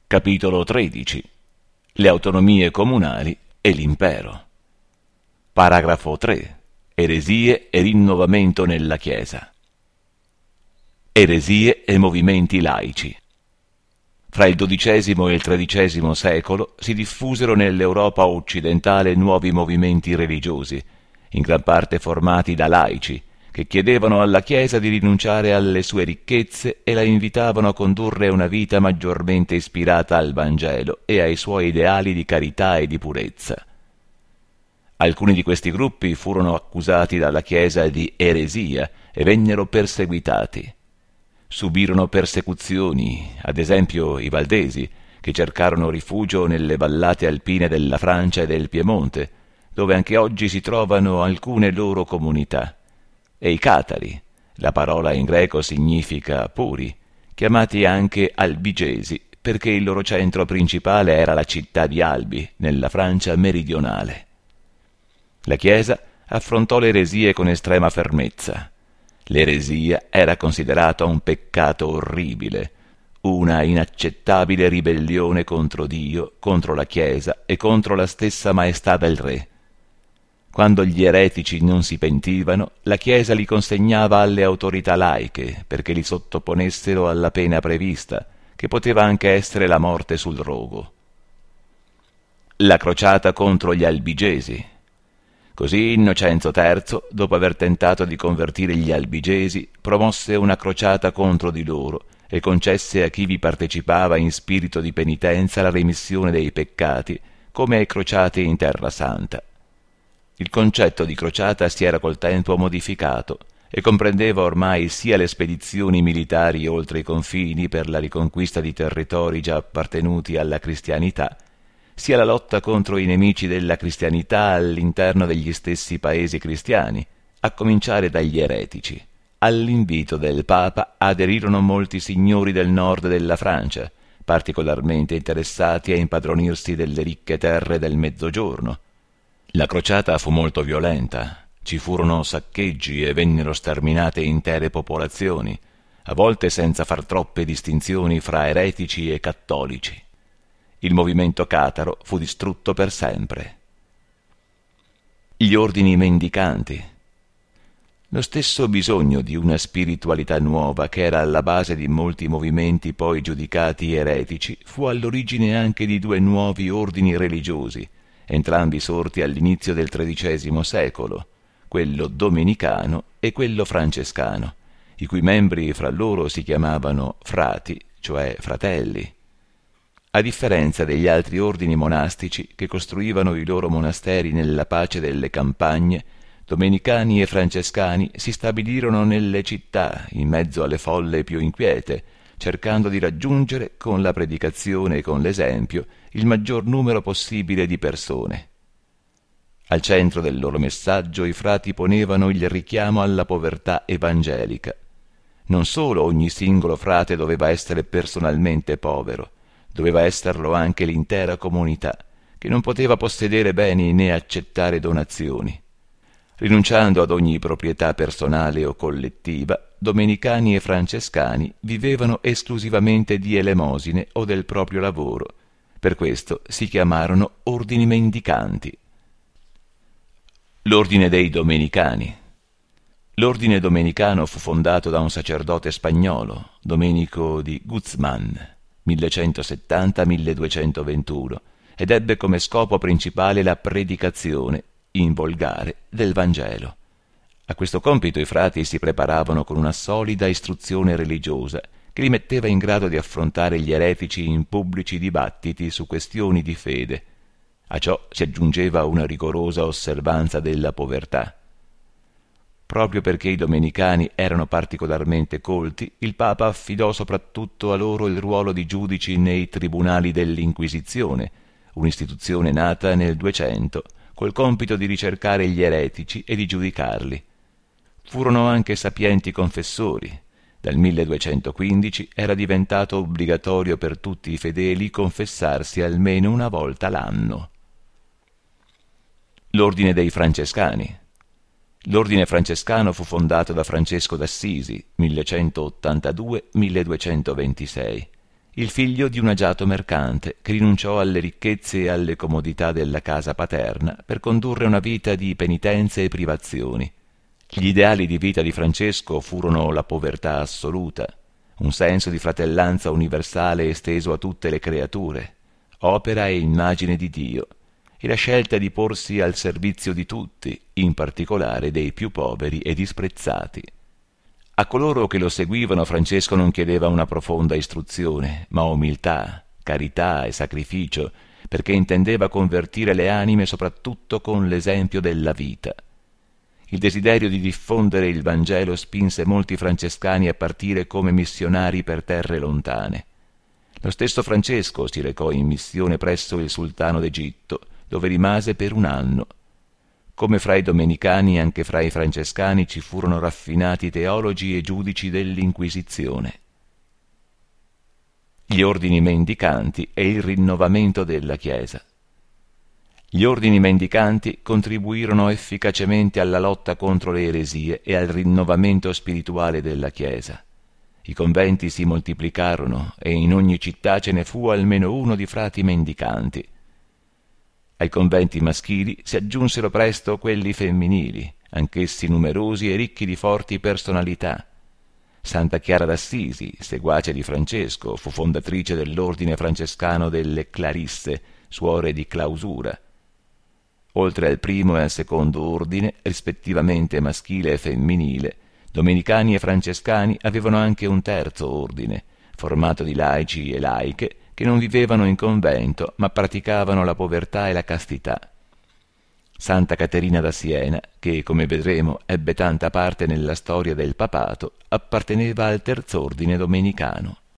Capitolo 13. Le autonomie comunali e l'impero. Paragrafo 3. Eresie e rinnovamento nella Chiesa. Eresie e movimenti laici. Fra il XII e il XIII secolo si diffusero nell'Europa occidentale nuovi movimenti religiosi, in gran parte formati da laici, che chiedevano alla Chiesa di rinunciare alle sue ricchezze e la invitavano a condurre una vita maggiormente ispirata al Vangelo e ai suoi ideali di carità e di purezza. Alcuni di questi gruppi furono accusati dalla Chiesa di eresia e vennero perseguitati. Subirono persecuzioni, ad esempio i valdesi, che cercarono rifugio nelle vallate alpine della Francia e del Piemonte, dove anche oggi si trovano alcune loro comunità, e i catari, la parola in greco significa puri, chiamati anche albigesi, perché il loro centro principale era la città di Albi, nella Francia meridionale. La Chiesa affrontò le eresie con estrema fermezza. L'eresia era considerata un peccato orribile, una inaccettabile ribellione contro Dio, contro la Chiesa e contro la stessa maestà del Re. Quando gli eretici non si pentivano, la Chiesa li consegnava alle autorità laiche perché li sottoponessero alla pena prevista, che poteva anche essere la morte sul rogo. La crociata contro gli albigesi. Così Innocenzo III, dopo aver tentato di convertire gli albigesi, promosse una crociata contro di loro e concesse a chi vi partecipava in spirito di penitenza la remissione dei peccati, come ai crociati in Terra Santa. Il concetto di crociata si era col tempo modificato e comprendeva ormai sia le spedizioni militari oltre i confini per la riconquista di territori già appartenuti alla cristianità, sia la lotta contro i nemici della cristianità all'interno degli stessi paesi cristiani, a cominciare dagli eretici. All'invito del Papa aderirono molti signori del nord della Francia, particolarmente interessati a impadronirsi delle ricche terre del Mezzogiorno. La crociata fu molto violenta, ci furono saccheggi e vennero sterminate intere popolazioni, a volte senza far troppe distinzioni fra eretici e cattolici. Il movimento cataro fu distrutto per sempre. Gli ordini mendicanti. Lo stesso bisogno di una spiritualità nuova che era alla base di molti movimenti poi giudicati eretici fu all'origine anche di due nuovi ordini religiosi, entrambi sorti all'inizio del XIII secolo, quello domenicano e quello francescano, i cui membri fra loro si chiamavano frati, cioè fratelli. A differenza degli altri ordini monastici che costruivano i loro monasteri nella pace delle campagne, domenicani e francescani si stabilirono nelle città, in mezzo alle folle più inquiete, cercando di raggiungere, con la predicazione e con l'esempio, il maggior numero possibile di persone. Al centro del loro messaggio i frati ponevano il richiamo alla povertà evangelica. Non solo ogni singolo frate doveva essere personalmente povero, doveva esserlo anche l'intera comunità, che non poteva possedere beni né accettare donazioni. Rinunciando ad ogni proprietà personale o collettiva, domenicani e francescani vivevano esclusivamente di elemosine o del proprio lavoro. Per questo si chiamarono ordini mendicanti. L'ordine dei domenicani. L'ordine domenicano fu fondato da un sacerdote spagnolo, Domenico di Guzman, 1170-1221, ed ebbe come scopo principale la predicazione, in volgare, del Vangelo. A questo compito i frati si preparavano con una solida istruzione religiosa che li metteva in grado di affrontare gli eretici in pubblici dibattiti su questioni di fede. A ciò si aggiungeva una rigorosa osservanza della povertà. Proprio perché i domenicani erano particolarmente colti, il Papa affidò soprattutto a loro il ruolo di giudici nei tribunali dell'Inquisizione, un'istituzione nata nel 200, col compito di ricercare gli eretici e di giudicarli. Furono anche sapienti confessori. Dal 1215 era diventato obbligatorio per tutti i fedeli confessarsi almeno una volta l'anno. L'ordine dei francescani. L'ordine francescano fu fondato da Francesco d'Assisi, 1182-1226, il figlio di un agiato mercante che rinunciò alle ricchezze e alle comodità della casa paterna per condurre una vita di penitenze e privazioni. Gli ideali di vita di Francesco furono la povertà assoluta, un senso di fratellanza universale esteso a tutte le creature, opera e immagine di Dio, e la scelta di porsi al servizio di tutti, in particolare dei più poveri e disprezzati. A coloro che lo seguivano Francesco non chiedeva una profonda istruzione, ma umiltà, carità e sacrificio, perché intendeva convertire le anime soprattutto con l'esempio della vita. Il desiderio di diffondere il Vangelo spinse molti francescani a partire come missionari per terre lontane. Lo stesso Francesco si recò in missione presso il sultano d'Egitto, dove rimase per un anno. Come fra i domenicani, anche fra i francescani ci furono raffinati teologi e giudici dell'Inquisizione. Gli ordini mendicanti e il rinnovamento della Chiesa. Gli ordini mendicanti contribuirono efficacemente alla lotta contro le eresie e al rinnovamento spirituale della Chiesa. I conventi si moltiplicarono e in ogni città ce ne fu almeno uno di frati mendicanti. Ai conventi maschili si aggiunsero presto quelli femminili, anch'essi numerosi e ricchi di forti personalità. Santa Chiara d'Assisi, seguace di Francesco, fu fondatrice dell'ordine francescano delle Clarisse, suore di clausura. Oltre al primo e al secondo ordine, rispettivamente maschile e femminile, domenicani e francescani avevano anche un terzo ordine, formato di laici e laiche, che non vivevano in convento, ma praticavano la povertà e la castità. Santa Caterina da Siena, che, come vedremo, ebbe tanta parte nella storia del papato, apparteneva al terz'ordine domenicano.